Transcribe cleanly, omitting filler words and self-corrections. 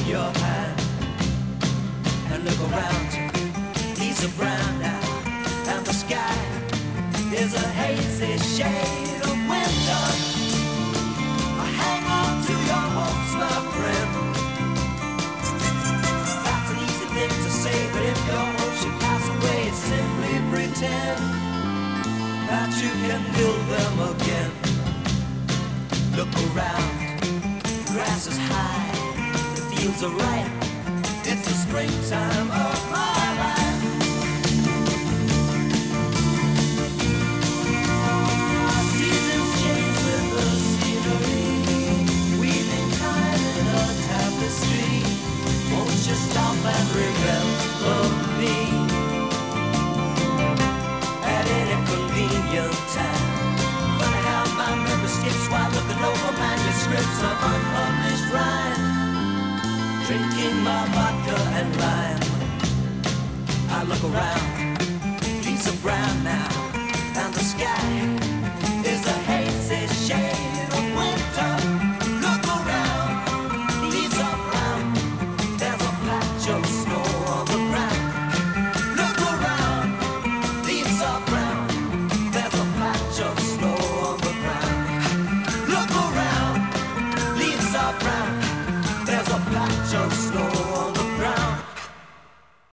your hand and look around you. Leaves are brown now, and the sky is a hazy shade of winter. Hang on to your hopes, my friend. That's an easy thing to say, but if your hopes should pass away, simply pretend that you can build them again. Look around, the grass is high, the fields are ripe. It's the springtime of my life. Seasons change with the scenery, weaving time in a tapestry. Won't you stop and remember me at any convenient time? Funny how my memory skips while looking over manuscripts of unpublished rhyme. Drinking my vodka and lime, I look around, leaves are brown now, and the sky